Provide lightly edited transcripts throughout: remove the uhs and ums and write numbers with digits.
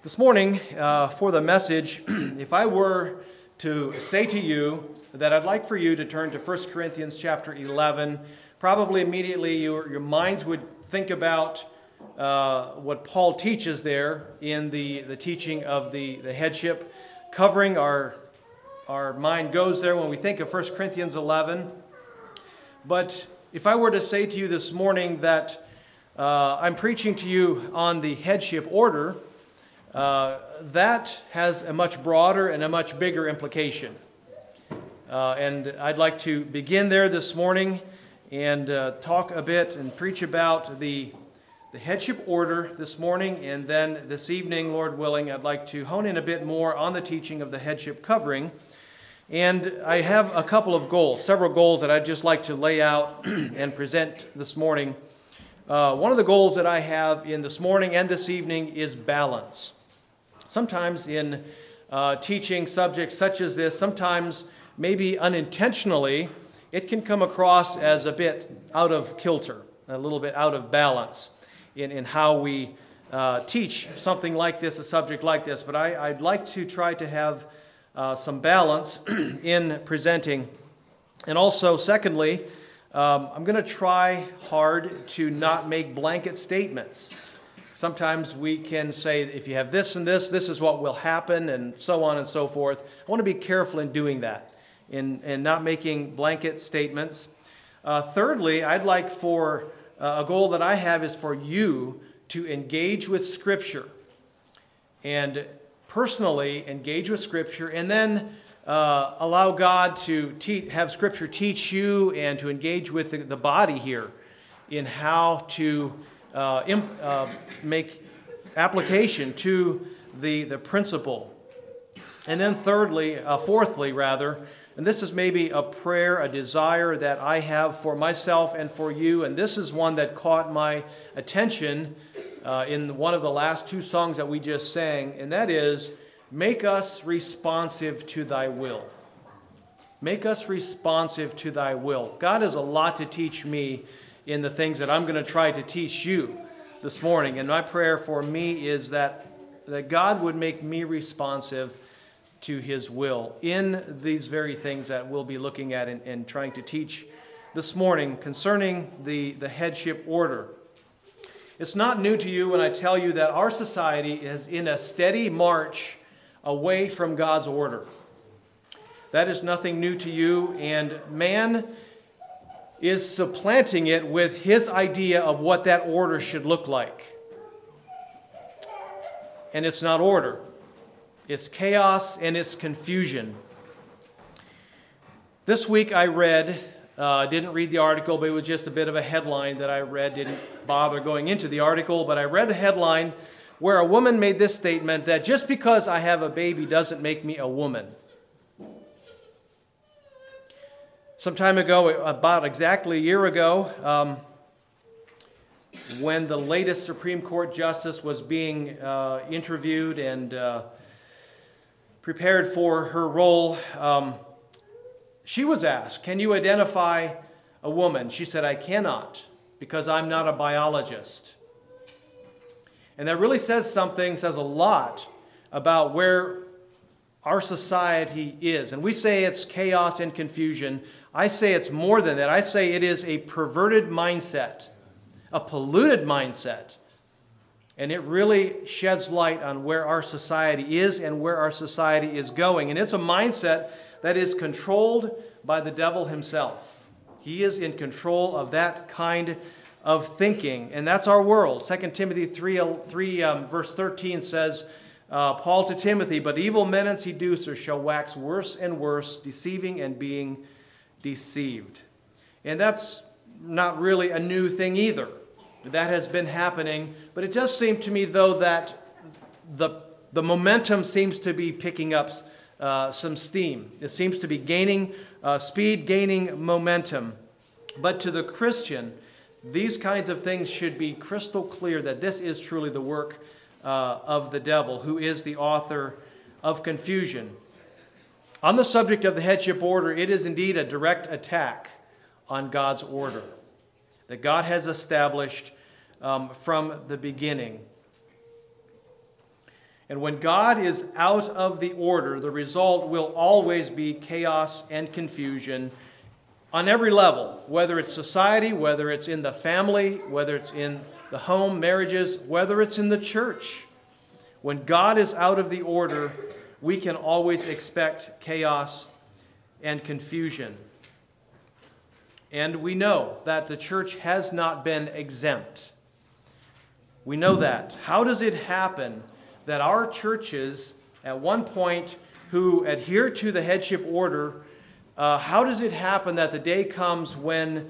This morning, for the message, if I were to say to you that I'd like for you to turn to 1 Corinthians chapter 11, probably immediately your minds would think about what Paul teaches there in the teaching of the headship. Covering our mind goes there when we think of 1 Corinthians 11. But if I were to say to you this morning that I'm preaching to you on the headship order, that has a much broader and a much bigger implication. And I'd like to begin there this morning and talk a bit and preach about the headship order this morning. And then this evening, Lord willing, I'd like to hone in a bit more on the teaching of the headship covering. And I have a couple of goals, several goals that I'd just like to lay out and present this morning. One of the goals that I have in this morning and this evening is balance. Sometimes in teaching subjects such as this, sometimes maybe unintentionally, it can come across as a bit out of kilter, a little bit out of balance in how we teach something like this, a subject like this. But I'd like to try to have some balance in presenting. And also, secondly, I'm going to try hard to not make blanket statements. Sometimes we can say, if you have this and this is what will happen, and so on and so forth. I want to be careful in doing that, in not making blanket statements. Thirdly, I'd like for, a goal that I have is for you to engage with Scripture. And personally engage with Scripture, and then allow God to have Scripture teach you and to engage with the body here in how to make application to the principle. And then fourthly, and this is maybe a prayer, a desire that I have for myself and for you, and this is one that caught my attention in one of the last two songs that we just sang, and that is, make us responsive to thy will. Make us responsive to thy will. God has a lot to teach me in the things that I'm going to try to teach you this morning. And my prayer for me is that God would make me responsive to his will in these very things that we'll be looking at and trying to teach this morning concerning the headship order. It's not new to you when I tell you that our society is in a steady march away from God's order. That is nothing new to you, and man is supplanting it with his idea of what that order should look like. And it's not order. It's chaos and it's confusion. This week I read, didn't read the article, but it was just a bit of a headline that I read. Didn't bother going into the article, but I read the headline where a woman made this statement that just because I have a baby doesn't make me a woman. Some time ago, about exactly a year ago, when the latest Supreme Court justice was being interviewed and prepared for her role, she was asked, "Can you identify a woman?" She said, "I cannot, because I'm not a biologist." And that really says a lot about where our society is. And we say it's chaos and confusion. I say it's more than that. I say it is a perverted mindset, a polluted mindset. And it really sheds light on where our society is and where our society is going. And it's a mindset that is controlled by the devil himself. He is in control of that kind of thinking. And that's our world. 2 Timothy 3 verse 13 says, Paul to Timothy, "But evil men and seducers shall wax worse and worse, deceiving and being deceived." And that's not really a new thing either. That has been happening. But it does seem to me, though, that the momentum seems to be picking up some steam. It seems to be gaining speed, gaining momentum. But to the Christian, these kinds of things should be crystal clear that this is truly the work of the devil, who is the author of confusion. On the subject of the headship order, it is indeed a direct attack on God's order that God has established from the beginning. And when God is out of the order, the result will always be chaos and confusion on every level, whether it's society, whether it's in the family, whether it's in the home, marriages, whether it's in the church. When God is out of the order, we can always expect chaos and confusion. And we know that the church has not been exempt. We know that. How does it happen that our churches, at one point, who adhere to the headship order, how does it happen that the day comes when,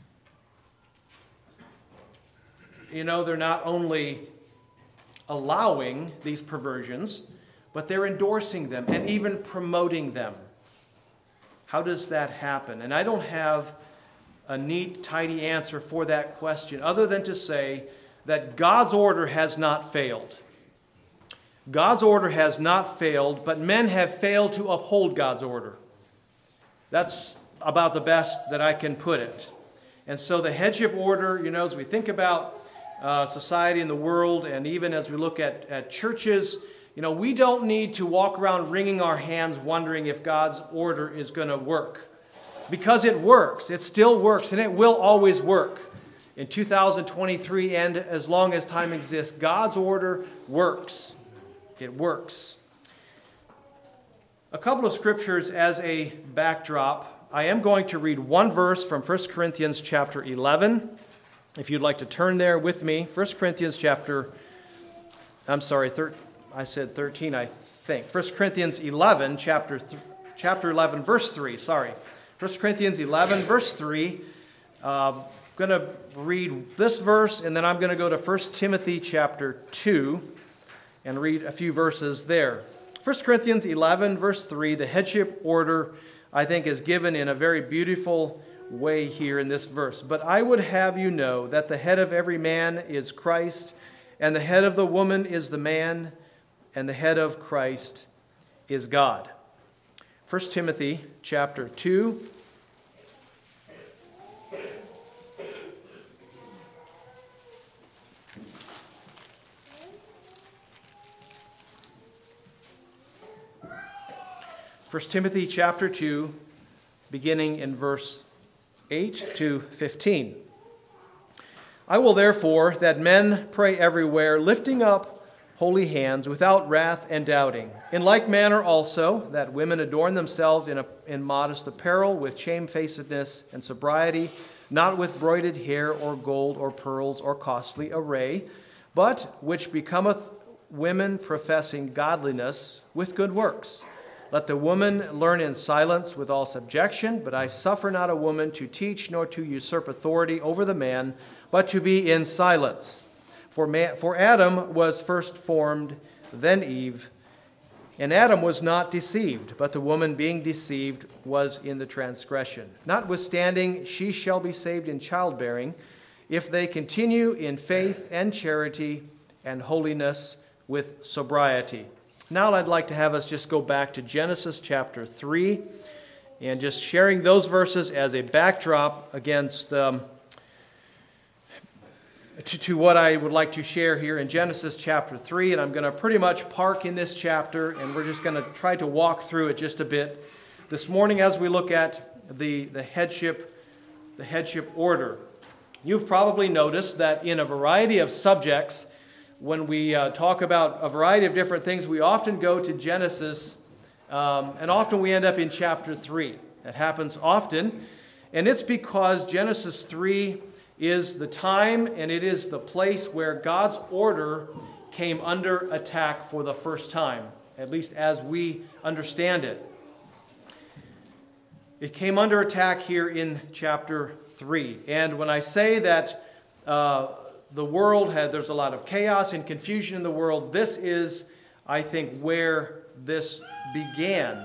they're not only allowing these perversions, but they're endorsing them and even promoting them? How does that happen? And I don't have a neat, tidy answer for that question, other than to say that God's order has not failed. God's order has not failed, but men have failed to uphold God's order. That's about the best that I can put it. And so the headship order, as we think about society and the world, and even as we look at churches, we don't need to walk around wringing our hands wondering if God's order is going to work. Because it works. It still works, and it will always work. In 2023, and as long as time exists, God's order works. It works. A couple of scriptures as a backdrop. I am going to read one verse from 1 Corinthians chapter 11. If you'd like to turn there with me. 1 Corinthians I said 13, I think. 1 Corinthians 11, chapter 11, verse 3. 1 Corinthians 11, verse 3. I'm going to read this verse, and then I'm going to go to 1 Timothy chapter 2 and read a few verses there. 1 Corinthians 11, verse 3, the headship order, I think, is given in a very beautiful way here in this verse. But I would have you know that the head of every man is Christ, and the head of the woman is the man, and the head of Christ is God. 1 Timothy chapter 2. First Timothy chapter 2, beginning in verse 8 to 15. I will therefore that men pray everywhere, lifting up holy hands, without wrath and doubting. In like manner also, that women adorn themselves in modest apparel, with shamefacedness and sobriety, not with broided hair or gold or pearls or costly array, but which becometh women professing godliness with good works. Let the woman learn in silence with all subjection, but I suffer not a woman to teach nor to usurp authority over the man, but to be in silence. For Adam was first formed, then Eve, and Adam was not deceived, but the woman being deceived was in the transgression. Notwithstanding, she shall be saved in childbearing, if they continue in faith and charity and holiness with sobriety. Now I'd like to have us just go back to Genesis chapter 3 and just sharing those verses as a backdrop against to what I would like to share here in Genesis chapter 3. And I'm going to pretty much park in this chapter, and we're just going to try to walk through it just a bit this morning as we look at the headship order. You've probably noticed that in a variety of subjects, when we talk about a variety of different things, we often go to Genesis, and often we end up in chapter 3. That happens often, and it's because Genesis 3 is the time and it is the place where God's order came under attack for the first time, at least as we understand it. It came under attack here in chapter 3. And when I say that the world there's a lot of chaos and confusion in the world, this is, I think, where this began.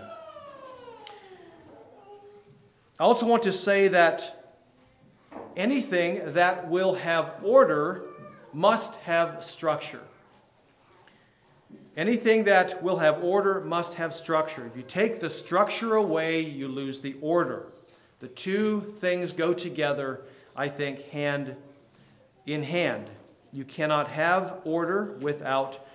I also want to say that anything that will have order must have structure. Anything that will have order must have structure. If you take the structure away, you lose the order. The two things go together, I think, hand in hand. You cannot have order without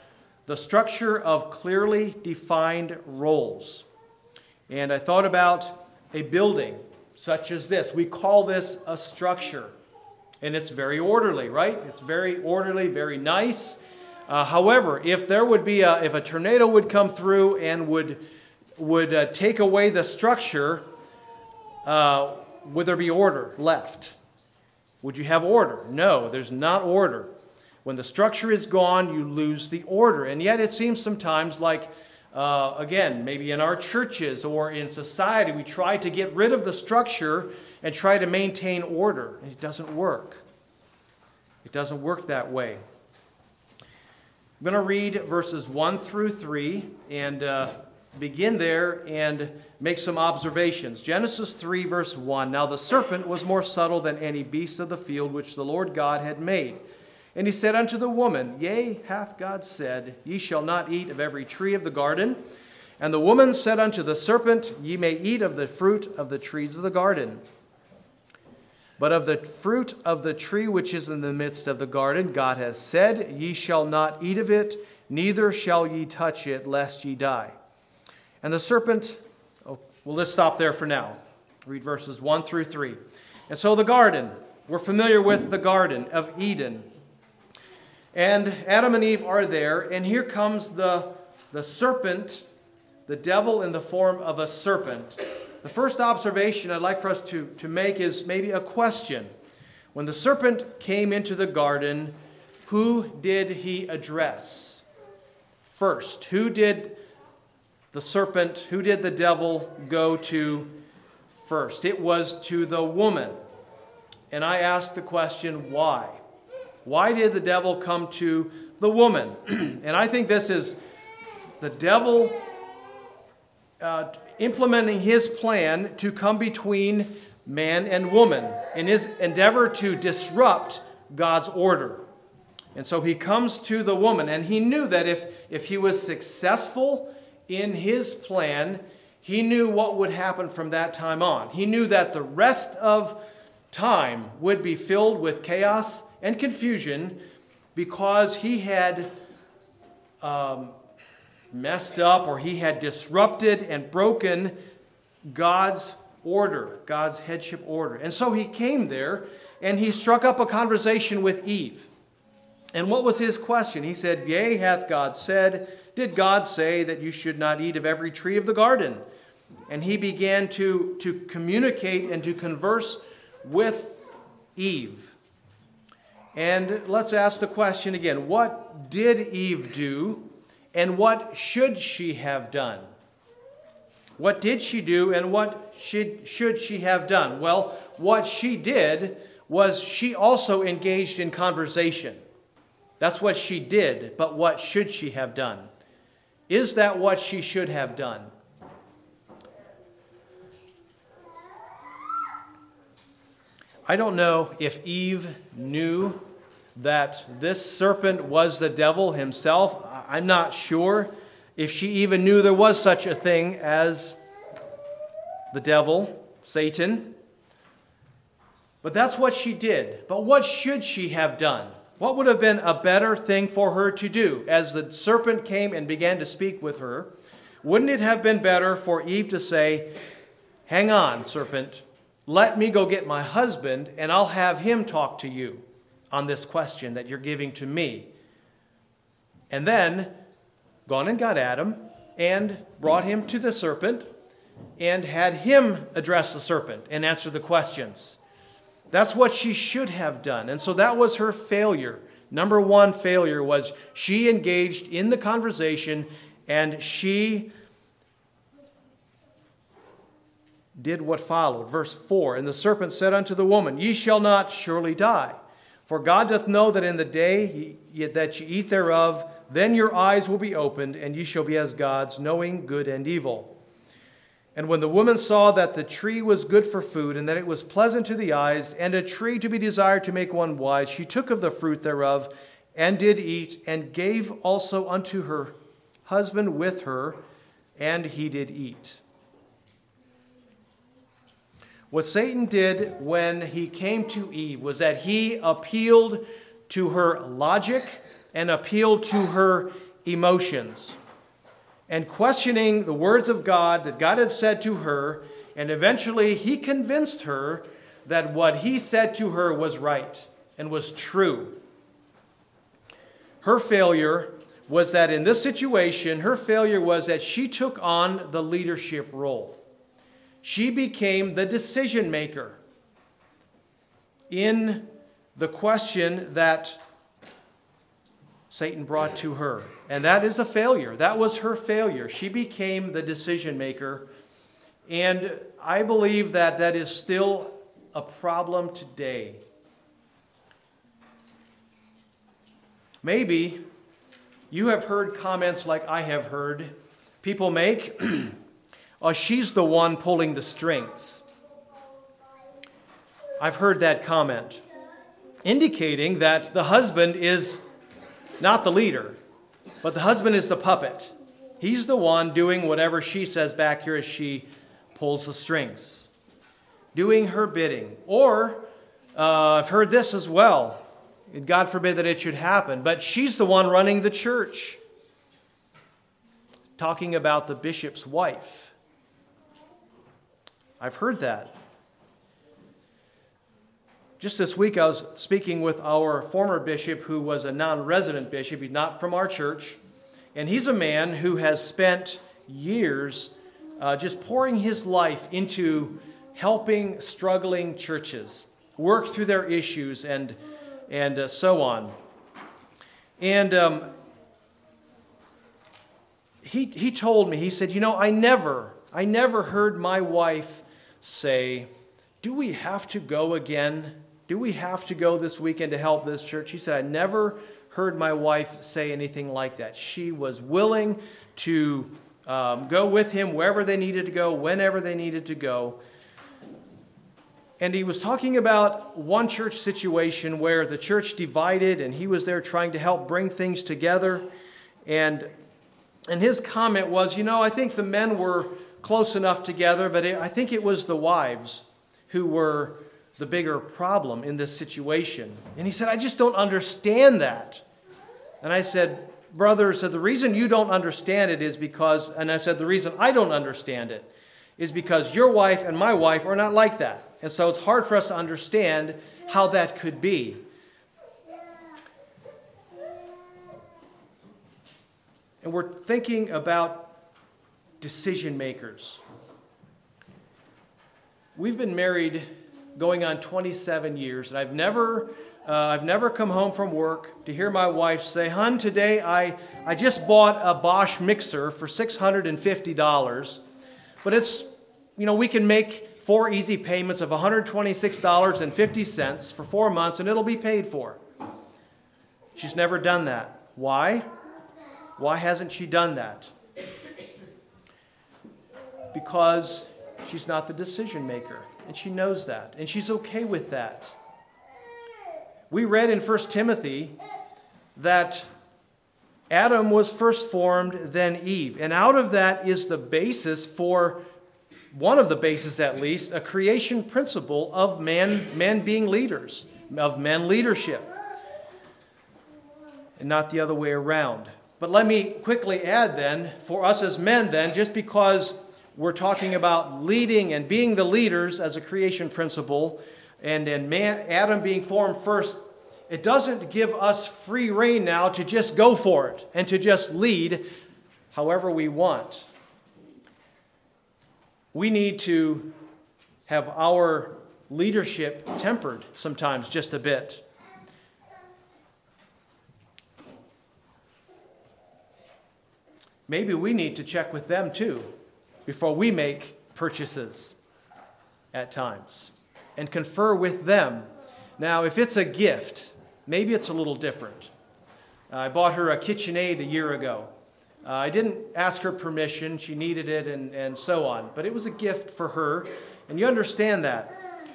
the structure of clearly defined roles. And I thought about a building such as this. We call this a structure. And it's very orderly, right? It's very orderly, very nice. However, if there would be if a tornado would come through and would take away the structure, would there be order left? Would you have order? No, there's not order. When the structure is gone, you lose the order. And yet it seems sometimes like, again, maybe in our churches or in society, we try to get rid of the structure and try to maintain order. It doesn't work. It doesn't work that way. I'm going to read verses 1 through 3 and begin there and make some observations. Genesis 3, verse 1. Now the serpent was more subtle than any beast of the field which the Lord God had made. And he said unto the woman, Yea, hath God said, Ye shall not eat of every tree of the garden? And the woman said unto the serpent, Ye may eat of the fruit of the trees of the garden. But of the fruit of the tree which is in the midst of the garden, God hath said, Ye shall not eat of it, neither shall ye touch it, lest ye die. And the serpent, well, let's stop there for now. Read verses 1 through 3. And so the garden, we're familiar with the Garden of Eden. And Adam and Eve are there, and here comes the serpent, the devil in the form of a serpent. The first observation I'd like for us to make is maybe a question. When the serpent came into the garden, who did he address first? Who did the devil go to first? It was to the woman. And I ask the question, why? Why did the devil come to the woman? And I think this is the devil implementing his plan to come between man and woman in his endeavor to disrupt God's order. And so he comes to the woman, and he knew that if he was successful in his plan, he knew what would happen from that time on. He knew that the rest of time would be filled with chaos and confusion because he had messed up, or he had disrupted and broken God's order, God's headship order. And so he came there and he struck up a conversation with Eve. And what was his question? He said, Yea, hath God said, did God say that you should not eat of every tree of the garden? And he began to communicate and to converse with Eve. And let's ask the question again. What did Eve do, and what should she have done? What did she do, and what should she have done? Well, what she did was she also engaged in conversation. That's what she did, but what should she have done? Is that what she should have done? I don't know if Eve knew that this serpent was the devil himself. I'm not sure if she even knew there was such a thing as the devil, Satan. But that's what she did. But what should she have done? What would have been a better thing for her to do? As the serpent came and began to speak with her, wouldn't it have been better for Eve to say, Hang on, serpent, let me go get my husband and I'll have him talk to you on this question that you're giving to me. And then gone and got Adam and brought him to the serpent and had him address the serpent and answer the questions. That's what she should have done. And so that was her failure. Number one failure was she engaged in the conversation and she did what followed. Verse 4, And the serpent said unto the woman, Ye shall not surely die. For God doth know that in the day that ye eat thereof, then your eyes will be opened, and ye shall be as gods, knowing good and evil. And when the woman saw that the tree was good for food, and that it was pleasant to the eyes, and a tree to be desired to make one wise, she took of the fruit thereof, and did eat, and gave also unto her husband with her, and he did eat. What Satan did when he came to Eve was that he appealed to her logic and appealed to her emotions and questioning the words of God that God had said to her, and eventually he convinced her that what he said to her was right and was true. Her failure was that in this situation, her failure was that she took on the leadership role. She became the decision maker in the question that Satan brought to her. And that is a failure. That was her failure. She became the decision maker. And I believe that that is still a problem today. Maybe you have heard comments like I have heard people make, oh, she's the one pulling the strings. I've heard that comment, indicating that the husband is not the leader, but the husband is the puppet. He's the one doing whatever she says back here as she pulls the strings, doing her bidding. Or I've heard this as well. God forbid that it should happen, but she's the one running the church. Talking about the bishop's wife. I've heard that. Just this week I was speaking with our former bishop who was a non-resident bishop. He's not from our church. And he's a man who has spent years just pouring his life into helping struggling churches work through their issues and so on. And he told me, he said, you know, I never heard my wife say, do we have to go again? Do we have to go this weekend to help this church? He said, I never heard my wife say anything like that. She was willing to go with him wherever they needed to go, whenever they needed to go. And he was talking about one church situation where the church divided and he was there trying to help bring things together. And his comment was, you know, I think the men were close enough together, but I think it was the wives who were the bigger problem in this situation. And he said, I just don't understand that. And I said, brother, the reason you don't understand it is because, and I said, the reason I don't understand it is because your wife and my wife are not like that. And so it's hard for us to understand how that could be. And we're thinking about decision makers. We've been married going on 27 years, and I've never come home from work to hear my wife say, "Hon, today I just bought a Bosch mixer for $650, but it's, you know, we can make 4 easy payments of $126.50 for 4 months, and it'll be paid for." She's never done that. Why? Why hasn't she done that? Because she's not the decision maker, and she knows that, and she's okay with that. We read in 1 Timothy that Adam was first formed, then Eve, and out of that is the basis for, one of the bases at least, a creation principle of men being leaders, of men leadership, and not the other way around. But let me quickly add then, for us as men then, just because we're talking about leading and being the leaders as a creation principle, and Adam being formed first, it doesn't give us free rein now to just go for it and to just lead however we want. We need to have our leadership tempered sometimes just a bit. Maybe we need to check with them too before we make purchases at times and confer with them. Now, if it's a gift, maybe it's a little different. I bought her a KitchenAid a year ago. I didn't ask her permission. She needed it and so on. But it was a gift for her, and you understand that.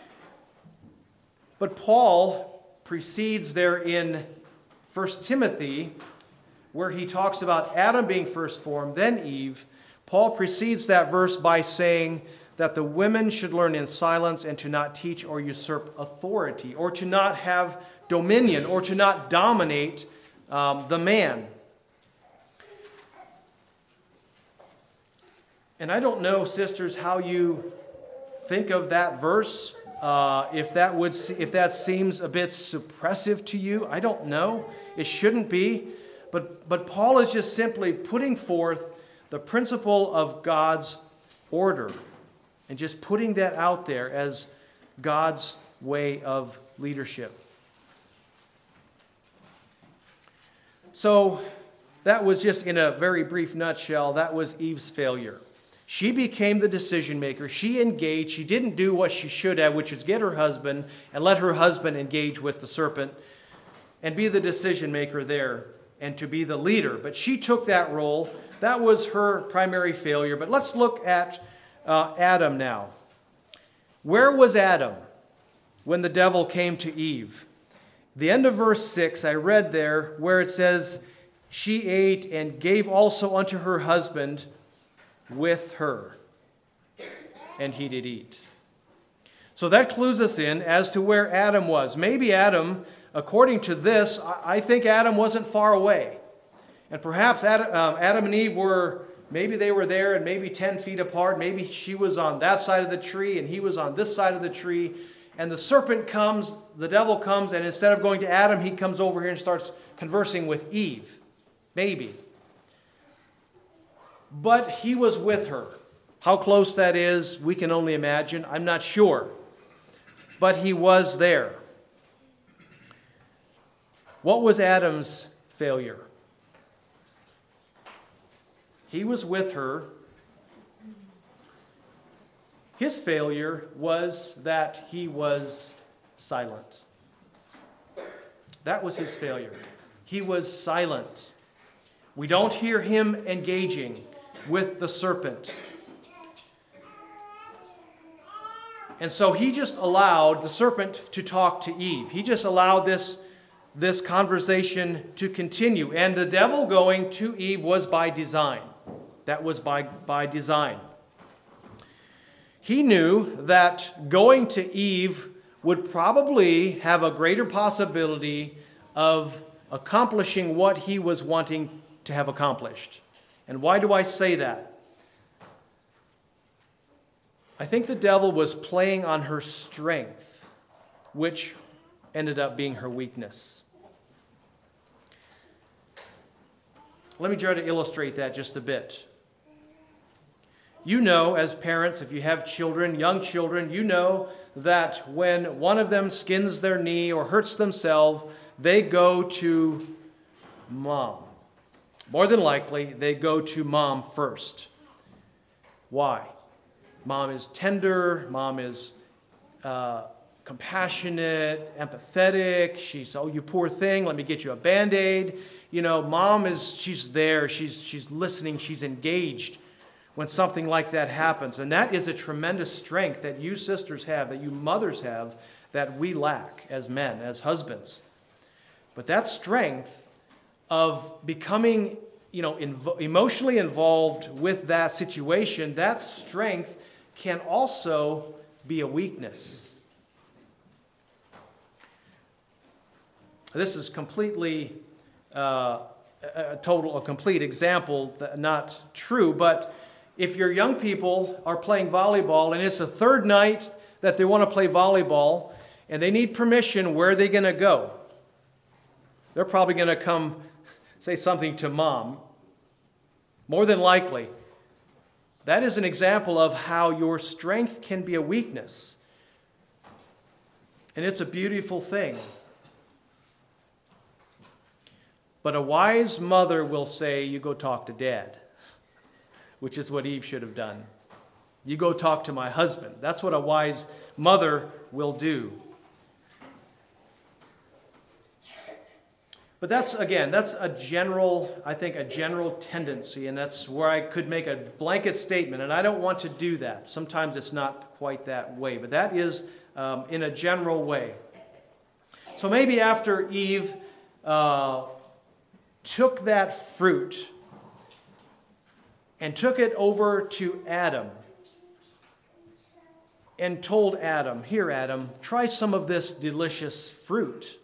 But Paul precedes there in 1 Timothy, where he talks about Adam being first formed, then Eve. Paul precedes that verse by saying that the women should learn in silence and to not teach or usurp authority, or to not have dominion, or to not dominate the man. And I don't know, sisters, how you think of that verse. If that seems a bit suppressive to you, I don't know. It shouldn't be. But Paul is just simply putting forth the principle of God's order and just putting that out there as God's way of leadership. So that was just in a very brief nutshell, that was Eve's failure. She became the decision maker. She engaged. She didn't do what she should have, which is get her husband and let her husband engage with the serpent and be the decision maker there and to be the leader. But she took that role. That was her primary failure. But let's look at Adam now. Where was Adam when the devil came to Eve? The end of verse 6, I read there where it says, she ate and gave also unto her husband with her, and he did eat. So that clues us in as to where Adam was. Maybe Adam, according to this, I think Adam wasn't far away. And perhaps Adam and Eve maybe they were there and maybe 10 feet apart. Maybe she was on that side of the tree and he was on this side of the tree. And the serpent comes, the devil comes, and instead of going to Adam, he comes over here and starts conversing with Eve. Maybe. But he was with her. How close that is, we can only imagine. I'm not sure. But he was there. What was Adam's failure? He was with her. His failure was that he was silent. That was his failure. He was silent. We don't hear him engaging with the serpent. And so he just allowed the serpent to talk to Eve. He just allowed this conversation to continue. And the devil going to Eve was by design. That was by design. He knew that going to Eve would probably have a greater possibility of accomplishing what he was wanting to have accomplished. And why do I say that? I think the devil was playing on her strength, which ended up being her weakness. Let me try to illustrate that just a bit. You know, as parents, if you have children, young children, you know that when one of them skins their knee or hurts themselves, they go to mom. More than likely, they go to mom first. Why? Mom is tender, mom is compassionate, empathetic. She's, oh, you poor thing, let me get you a Band-Aid. You know, mom she's there, she's listening, she's engaged when something like that happens. And that is a tremendous strength that you sisters have, that you mothers have, that we lack as men, as husbands. But that strength of becoming, emotionally involved with that situation, that strength can also be a weakness. This is completely a complete example, not true, but if your young people are playing volleyball and it's the third night that they want to play volleyball and they need permission, where are they going to go? They're probably going to come say something to mom. More than likely. That is an example of how your strength can be a weakness. And it's a beautiful thing. But a wise mother will say, you go talk to dad. Which is what Eve should have done. You go talk to my husband. That's what a wise mother will do. But that's a general tendency, and that's where I could make a blanket statement, and I don't want to do that. Sometimes it's not quite that way, but that is in a general way. So maybe after Eve took that fruit and took it over to Adam and told Adam, here, Adam, try some of this delicious fruit.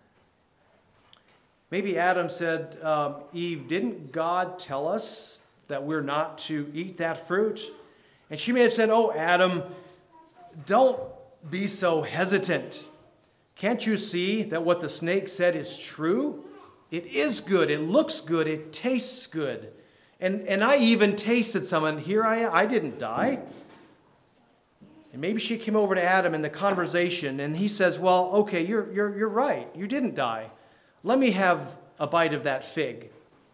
Maybe Adam said, Eve, didn't God tell us that we're not to eat that fruit? And she may have said, oh, Adam, don't be so hesitant. Can't you see that what the snake said is true? It is good. It looks good. It tastes good. And I even tasted some, and here I didn't die. And maybe she came over to Adam in the conversation, and he says, well, okay, you're right. You didn't die. Let me have a bite of that fig.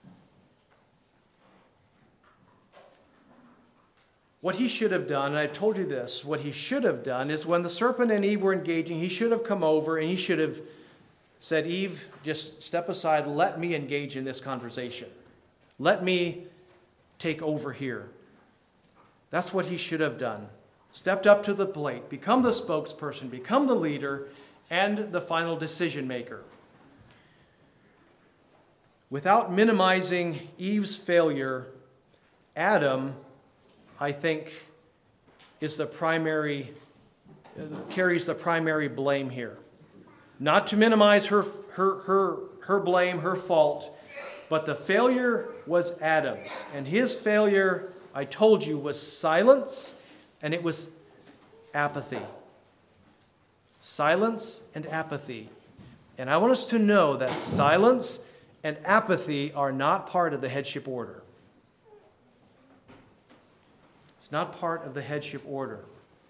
What he should have done, and I told you this, what he should have done is when the serpent and Eve were engaging, he should have come over and he should have said, Eve, just step aside, let me engage in this conversation. Let me take over here. That's what he should have done. Stepped up to the plate, become the spokesperson, become the leader, and the final decision maker. Without minimizing Eve's failure, Adam, I think, carries the primary blame here. Not to minimize her blame, her fault, but the failure was Adam's. And his failure, I told you, was silence, and it was apathy. Silence and apathy. And I want us to know that silence and apathy are not part of the headship order. It's not part of the headship order.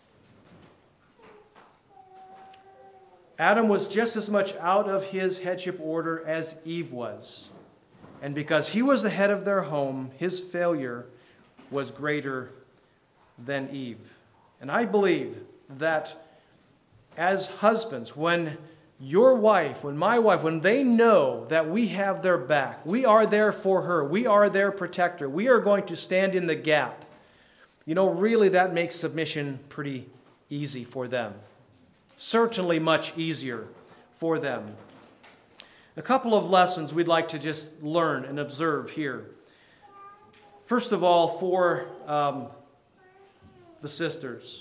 Adam was just as much out of his headship order as Eve was. And because he was the head of their home, his failure was greater than Eve. And I believe that as husbands, when your wife, when my wife, when they know that we have their back, we are there for her, we are their protector, we are going to stand in the gap, really that makes submission pretty easy for them. Certainly much easier for them. A couple of lessons we'd like to just learn and observe here. First of all, for the sisters.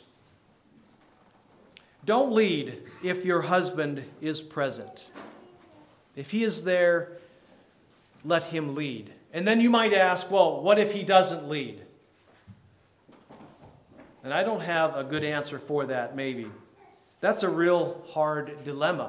Don't lead if your husband is present. If he is there, let him lead. And then you might ask, well, what if he doesn't lead? And I don't have a good answer for that, maybe. That's a real hard dilemma.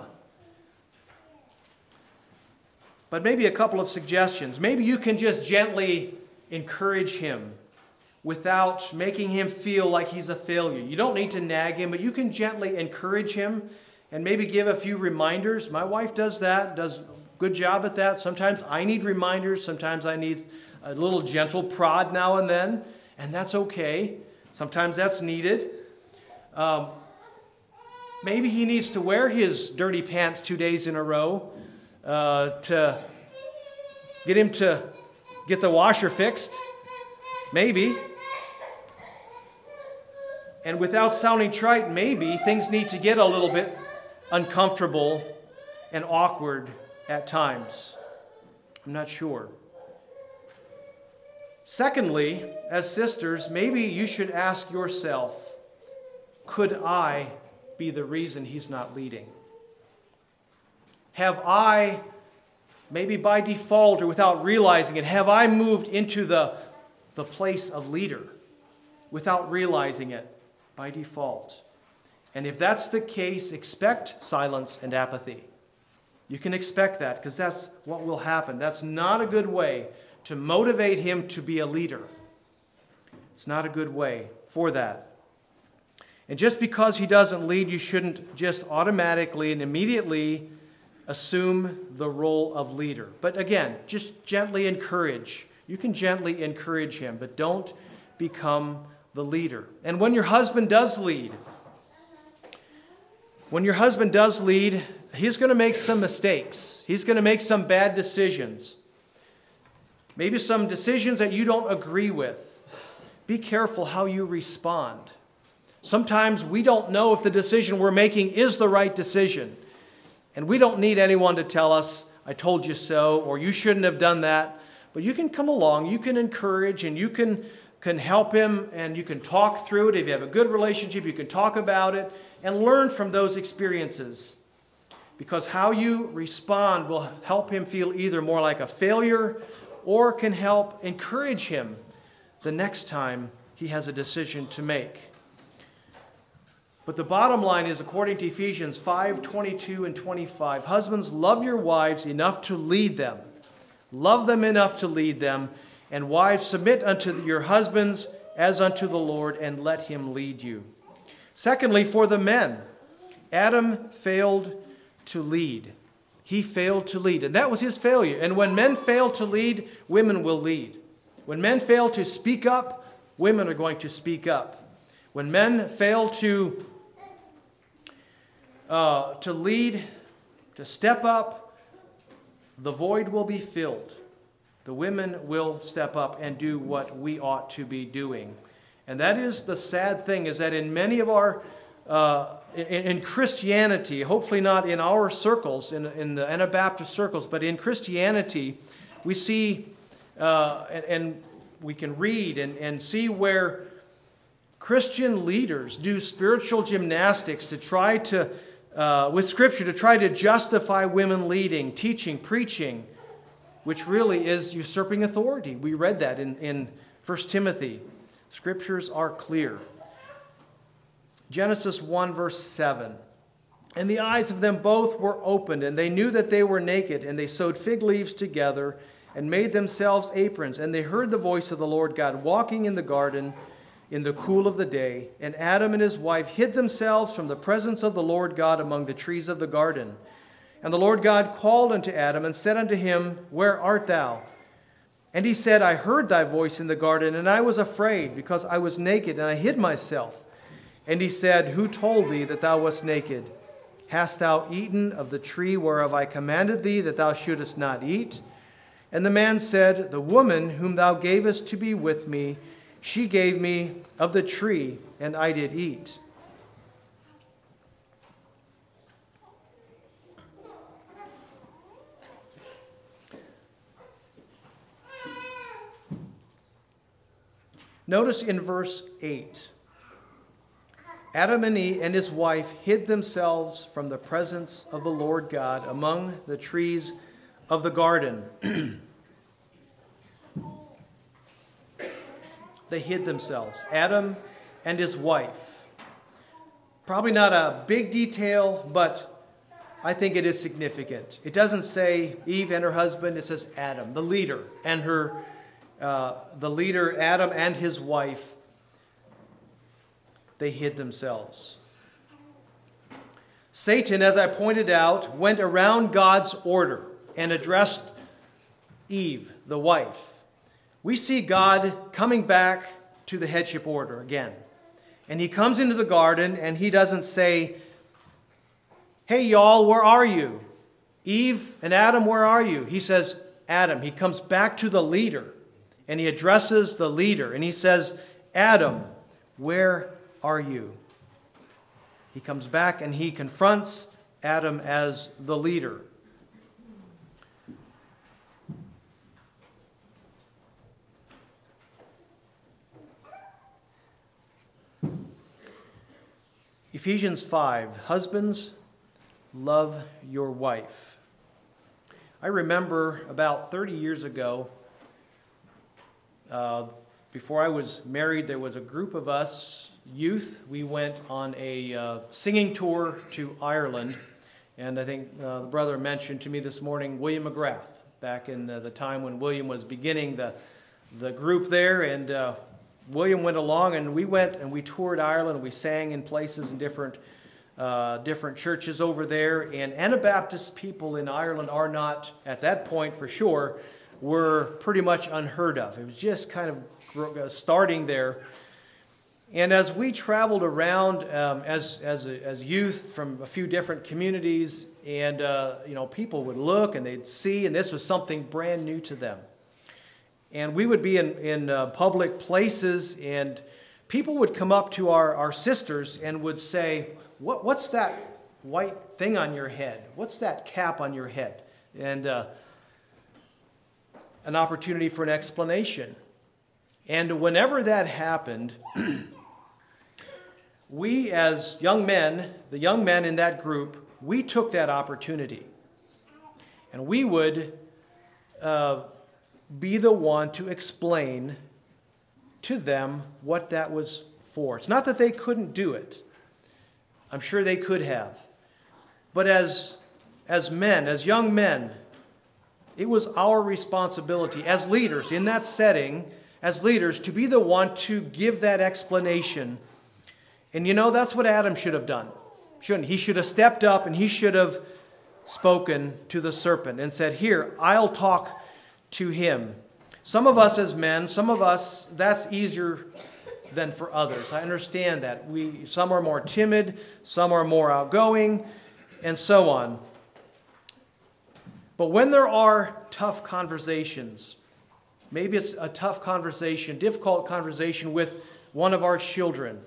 But maybe a couple of suggestions. Maybe you can just gently encourage him without making him feel like he's a failure. You don't need to nag him, but you can gently encourage him and maybe give a few reminders. My wife does that, does a good job at that. Sometimes I need reminders. Sometimes I need a little gentle prod now and then, and that's okay. Sometimes that's needed. Maybe he needs to wear his dirty pants 2 days in a row to get him to get the washer fixed. Maybe. And without sounding trite, maybe things need to get a little bit uncomfortable and awkward at times. I'm not sure. Secondly, as sisters, maybe you should ask yourself, could I be the reason he's not leading? Have I, maybe by default or without realizing it, have I moved into the place of leader without realizing it by default? And if that's the case, expect silence and apathy. You can expect that because that's what will happen. That's not a good way to motivate him to be a leader. It's not a good way for that. And just because he doesn't lead, you shouldn't just automatically and immediately assume the role of leader. But again, just gently encourage. You can gently encourage him, but don't become the leader. And when your husband does lead, he's going to make some mistakes. He's going to make some bad decisions. Maybe some decisions that you don't agree with. Be careful how you respond. Sometimes we don't know if the decision we're making is the right decision. And we don't need anyone to tell us, I told you so, or you shouldn't have done that. But you can come along, you can encourage, and you can help him, and you can talk through it. If you have a good relationship, you can talk about it and learn from those experiences. Because how you respond will help him feel either more like a failure or can help encourage him the next time he has a decision to make. But the bottom line is, according to Ephesians 5:22 and 25, husbands, love your wives enough to lead them. Love them enough to lead them. And wives, submit unto your husbands as unto the Lord, and let him lead you. Secondly, for the men, Adam failed to lead. He failed to lead, and that was his failure. And when men fail to lead, women will lead. When men fail to speak up, women are going to speak up. When men fail to lead, to step up, the void will be filled. The women will step up and do what we ought to be doing. And that is the sad thing, is that in many of our, in Christianity, hopefully not in our circles, in the Anabaptist circles, but in Christianity, we see, and we can read and see where Christian leaders do spiritual gymnastics to try to, with Scripture, to try to justify women leading, teaching, preaching, which really is usurping authority. We read that in 1 Timothy. Scriptures are clear. Genesis 1, verse 7. And the eyes of them both were opened, and they knew that they were naked, and they sewed fig leaves together and made themselves aprons. And they heard the voice of the Lord God walking in the garden in the cool of the day. And Adam and his wife hid themselves from the presence of the Lord God among the trees of the garden. And the Lord God called unto Adam and said unto him, Where art thou? And he said, I heard thy voice in the garden, and I was afraid, because I was naked, and I hid myself. And he said, Who told thee that thou wast naked? Hast thou eaten of the tree whereof I commanded thee that thou shouldest not eat? And the man said, The woman whom thou gavest to be with me, she gave me of the tree, and I did eat. Notice in verse 8, Adam and Eve and his wife hid themselves from the presence of the Lord God among the trees of the garden. They hid themselves, Adam and his wife. Probably not a big detail, but I think it is significant. It doesn't say Eve and her husband, it says Adam, the leader, and Adam and his wife. They hid themselves. Satan, as I pointed out, went around God's order and addressed Eve, the wife. We see God coming back to the headship order again. And he comes into the garden and he doesn't say, Hey y'all, where are you? Eve and Adam, where are you? He says, Adam. He comes back to the leader and he addresses the leader and he says, Adam, where are you? He comes back and he confronts Adam as the leader. Ephesians 5, husbands, love your wife. I remember about 30 years ago, before I was married, there was a group of us, youth. We went on a singing tour to Ireland. And I think the brother mentioned to me this morning William McGrath, back in the time when William was beginning the group there. And William went along, and we went and we toured Ireland. We sang in places in different churches over there. And Anabaptist people in Ireland are not, at that point for sure, were pretty much unheard of. It was just kind of starting there. And as we traveled around as youth from a few different communities, and people would look and they'd see, and this was something brand new to them. And we would be in public places, and people would come up to our sisters and would say, what's that white thing on your head? What's that cap on your head? And an opportunity for an explanation. And whenever that happened, we as young men, the young men in that group, we took that opportunity. And we would be the one to explain to them what that was for. It's not that they couldn't do it. I'm sure they could have. But as men, as young men, it was our responsibility as leaders in that setting, as leaders, to be the one to give that explanation. And that's what Adam should have done. Shouldn't he? He should have stepped up and he should have spoken to the serpent and said, "Here, I'll talk to him." Some of us as men, that's easier than for others. I understand that. Some are more timid, some are more outgoing, and so on. But when there are tough conversations, maybe it's a tough conversation, difficult conversation with one of our children,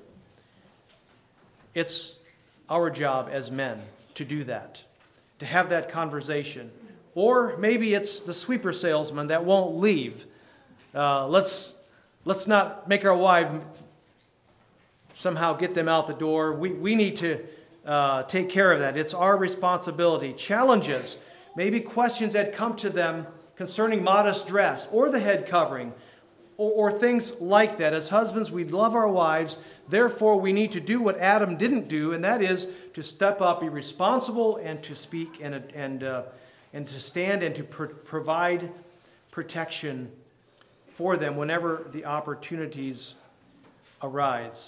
it's our job as men to do that, to have that conversation. Or maybe it's the sweeper salesman that won't leave. Let's not make our wife somehow get them out the door. We need to take care of that. It's our responsibility. Challenges, maybe questions that come to them concerning modest dress or the head covering or things like that. As husbands, we love our wives. Therefore, we need to do what Adam didn't do, and that is to step up, be responsible, and to speak and to stand and to provide protection for them whenever the opportunities arise.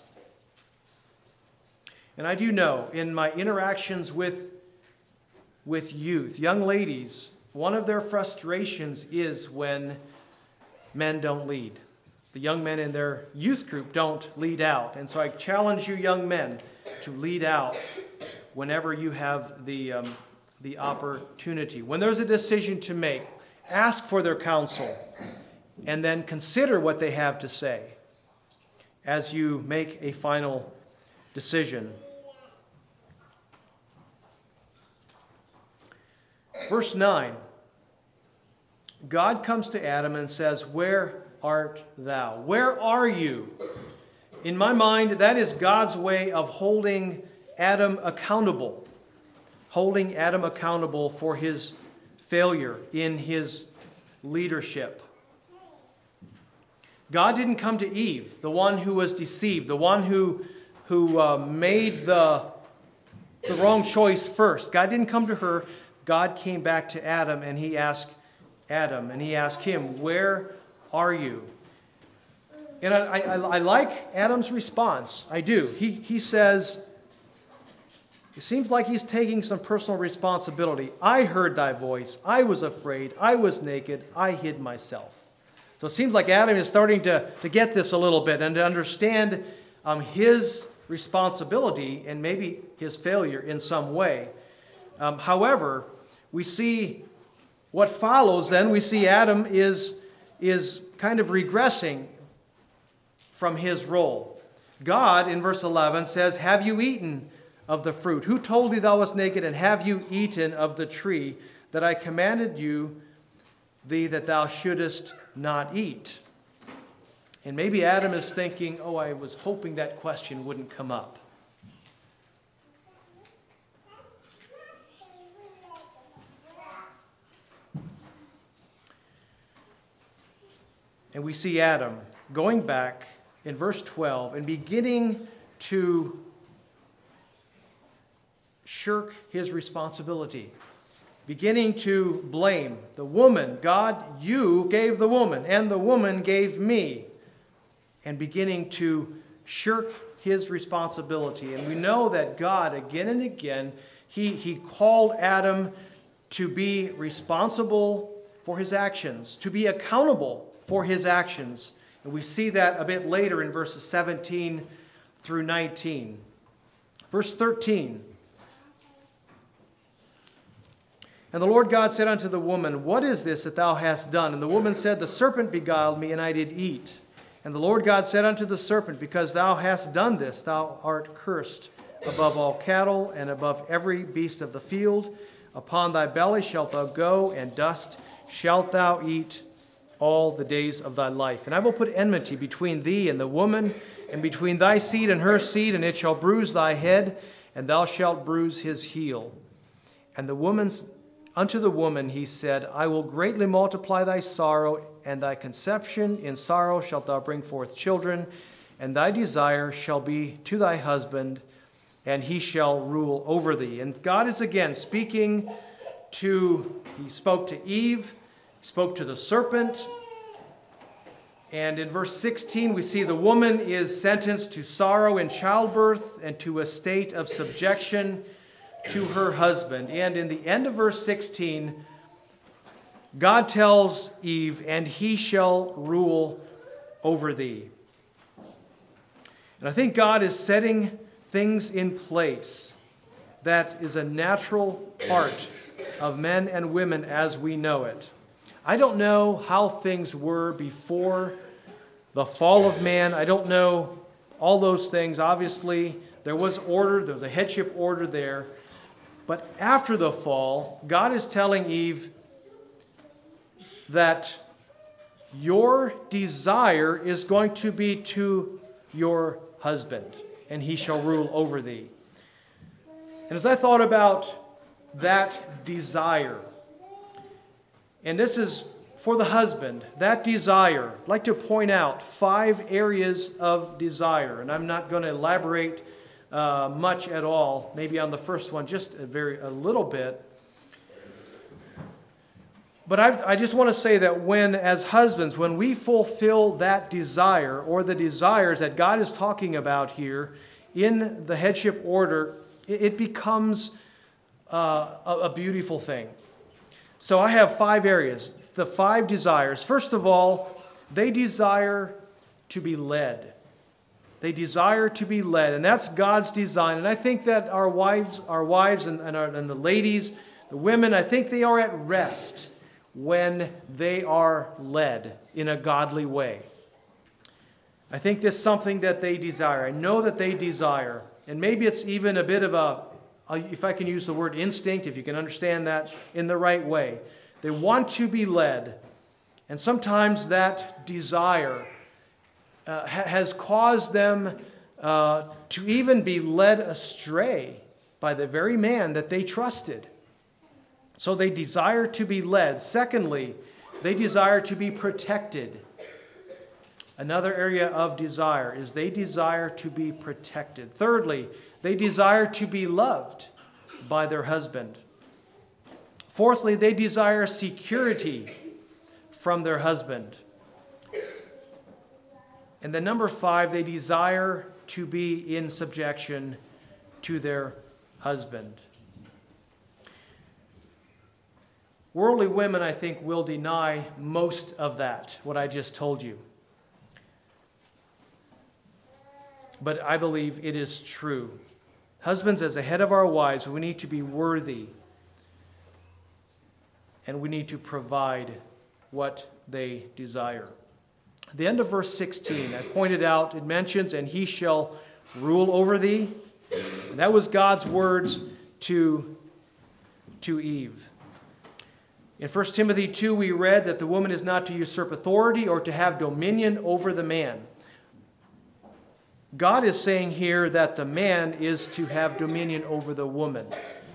And I do know in my interactions with youth, young ladies, one of their frustrations is when men don't lead. The young men in their youth group don't lead out. And so I challenge you young men to lead out whenever you have the opportunity. When there's a decision to make, ask for their counsel and then consider what they have to say as you make a final decision. Verse 9, God comes to Adam and says, "Where art thou?" Where are you? In my mind, that is God's way of holding Adam accountable. Holding Adam accountable for his failure in his leadership. God didn't come to Eve, the one who was deceived, the one who made the wrong choice first. God didn't come to her. God came back to Adam and he asked him, "Where are you?" And I like Adam's response. I do. He says, it seems like he's taking some personal responsibility. "I heard thy voice. I was afraid. I was naked. I hid myself." So it seems like Adam is starting to get this a little bit and to understand his responsibility and maybe his failure in some way. However, we see what follows then. We see Adam is kind of regressing from his role. God, in verse 11, says, "Have you eaten of the fruit? Who told thee thou wast naked? And have you eaten of the tree that I commanded thee that thou shouldest not eat?" And maybe Adam is thinking, I was hoping that question wouldn't come up. And we see Adam going back in verse 12 and beginning to shirk his responsibility, beginning to blame the woman. "God, you gave the woman, and the woman gave me," and beginning to shirk his responsibility. And we know that God, again and again, he called Adam to be responsible for his actions, to be accountable for his actions. And we see that a bit later in verses 17 through 19. Verse 13. "And the Lord God said unto the woman, What is this that thou hast done? And the woman said, The serpent beguiled me, and I did eat. And the Lord God said unto the serpent, Because thou hast done this, thou art cursed above all cattle, and above every beast of the field. Upon thy belly shalt thou go, and dust shalt thou eat all the days of thy life. And I will put enmity between thee and the woman, and between thy seed and her seed, and it shall bruise thy head, and thou shalt bruise his heel. And the woman's unto the woman he said, I will greatly multiply thy sorrow, and thy conception in sorrow shalt thou bring forth children, and thy desire shall be to thy husband, and he shall rule over thee. And God is again speaking he spoke to Eve, spoke to the serpent, and in verse 16 we see the woman is sentenced to sorrow in childbirth and to a state of subjection to her husband. And in the end of verse 16, God tells Eve, and he shall rule over thee. And I think God is setting things in place that is a natural part of men and women as we know it. I don't know how things were before the fall of man. I don't know all those things. Obviously, there was order, there was a headship order there. But after the fall, God is telling Eve that your desire is going to be to your husband, and he shall rule over thee. And as I thought about that desire, and this is for the husband, that desire, I'd like to point out 5 areas of desire, and I'm not going to elaborate much at all, maybe on the first one, just a little bit. But I just want to say that as husbands, when we fulfill that desire or the desires that God is talking about here in the headship order, it becomes a beautiful thing. So I have 5 areas, the 5 desires. First of all, they desire to be led. They desire to be led, and that's God's design. And I think that our wives and the ladies, the women, I think they are at rest when they are led in a godly way. I think this is something that they desire. I know that they desire. And maybe it's even a bit of if I can use the word instinct, if you can understand that in the right way. They want to be led. And sometimes that desire has caused them to even be led astray by the very man that they trusted. So they desire to be led. Secondly, they desire to be protected. Another area of desire is they desire to be protected. Thirdly, they desire to be loved by their husband. Fourthly, they desire security from their husband. And then number 5, they desire to be in subjection to their husband. Worldly women, I think, will deny most of that, what I just told you. But I believe it is true. Husbands, as the head of our wives, we need to be worthy, and we need to provide what they desire. At the end of verse 16, I pointed out, it mentions, and he shall rule over thee. And that was God's words to Eve. In 1 Timothy 2, we read that the woman is not to usurp authority or to have dominion over the man. God is saying here that the man is to have dominion over the woman.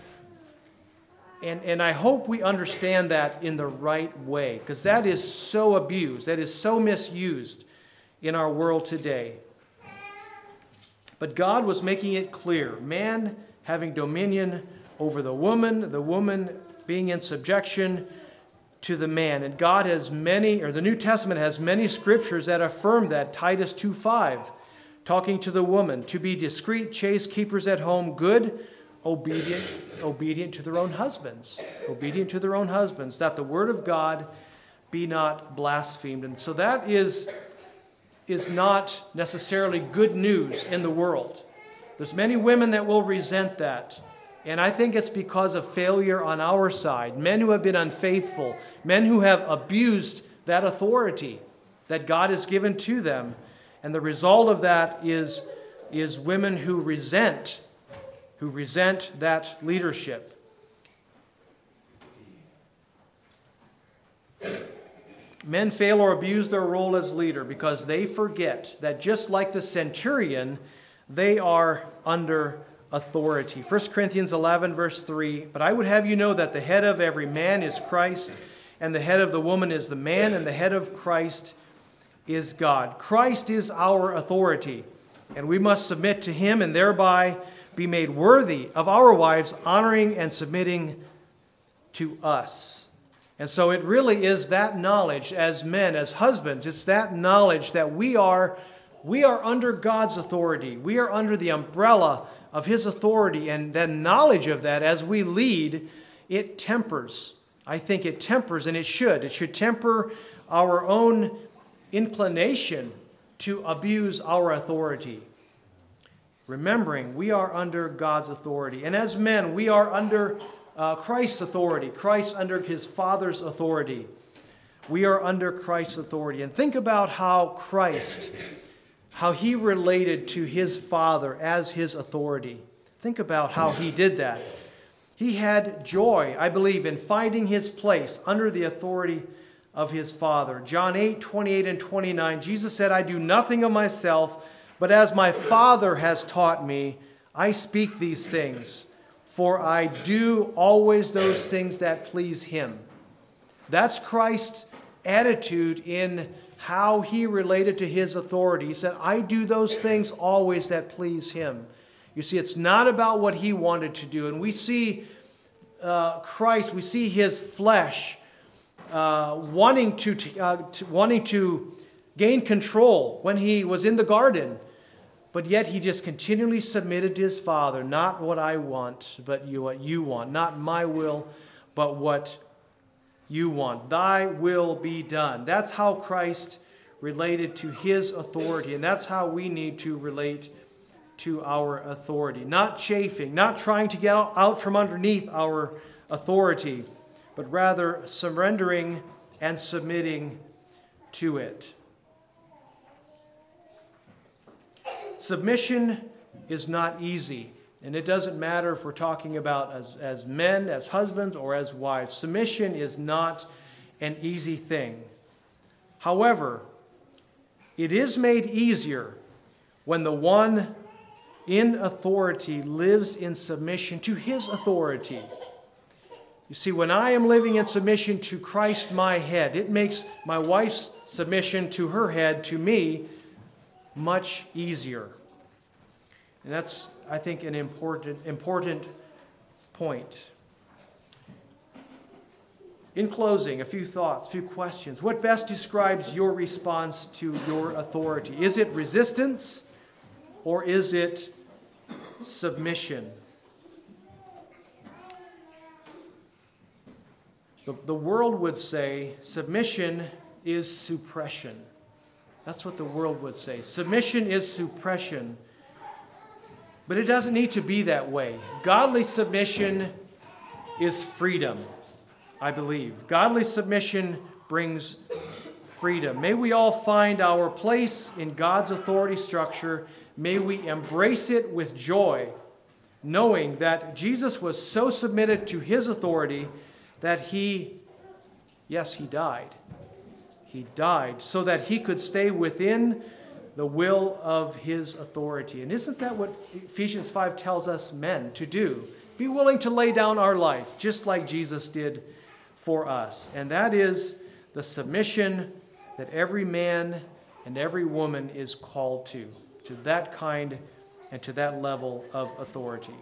And I hope we understand that in the right way, because that is so abused, that is so misused in our world today. But God was making it clear, man having dominion over the woman being in subjection to the man. And God has the New Testament has many scriptures that affirm that. Titus 2:5, talking to the woman, to be discreet, chaste, keepers at home, good, obedient to their own husbands. Obedient to their own husbands, that the word of God be not blasphemed. And so that is not necessarily good news in the world. There's many women that will resent that. And I think it's because of failure on our side. Men who have been unfaithful, men who have abused that authority that God has given to them. And the result of that is women who resent that leadership. Men fail or abuse their role as leader because they forget that just like the centurion, they are under authority. 1 Corinthians 11, verse 3, "But I would have you know that the head of every man is Christ, and the head of the woman is the man, and the head of Christ is God." Christ is our authority, and we must submit to him and thereby be made worthy of our wives honoring and submitting to us. And so it really is that knowledge as men, as husbands, it's that knowledge that we are under God's authority. We are under the umbrella of his authority, and the knowledge of that as we lead, it tempers. I think it tempers, and it should. It should temper our own inclination to abuse our authority. Remembering we are under God's authority. And as men, we are under Christ's authority. Christ under his Father's authority. We are under Christ's authority. And think about how he related to his Father as his authority. Think about how he did that. He had joy, I believe, in finding his place under the authority of his Father. John 8, 28 and 29, Jesus said, "I do nothing of myself, but as my Father has taught me, I speak these things. For I do always those things that please him." That's Christ's attitude in how he related to his authority. He said, "I do those things always that please him." You see, it's not about what he wanted to do. And we see Christ, we see his flesh wanting to gain control when he was in the garden. But yet he just continually submitted to his Father. Not what I want, but what you want. Not my will, but what you want. Thy will be done. That's how Christ related to his authority. And that's how we need to relate to our authority. Not chafing, not trying to get out from underneath our authority, but rather surrendering and submitting to it. Submission is not easy, and it doesn't matter if we're talking about as men, as husbands, or as wives. Submission is not an easy thing. However, it is made easier when the one in authority lives in submission to his authority. You see, when I am living in submission to Christ, my head, it makes my wife's submission to her head, to me, much easier. And that's, I think, an important point. In closing, a few thoughts, a few questions. What best describes your response to your authority? Is it resistance or is it submission? The world would say submission is suppression. That's what the world would say. Submission is suppression. But it doesn't need to be that way. Godly submission is freedom, I believe. Godly submission brings freedom. May we all find our place in God's authority structure. May we embrace it with joy, knowing that Jesus was so submitted to his authority that he died. He died so that he could stay within the will of his authority. And isn't that what Ephesians 5 tells us men to do? Be willing to lay down our life, just like Jesus did for us. And that is the submission that every man and every woman is called to that kind and to that level of authority.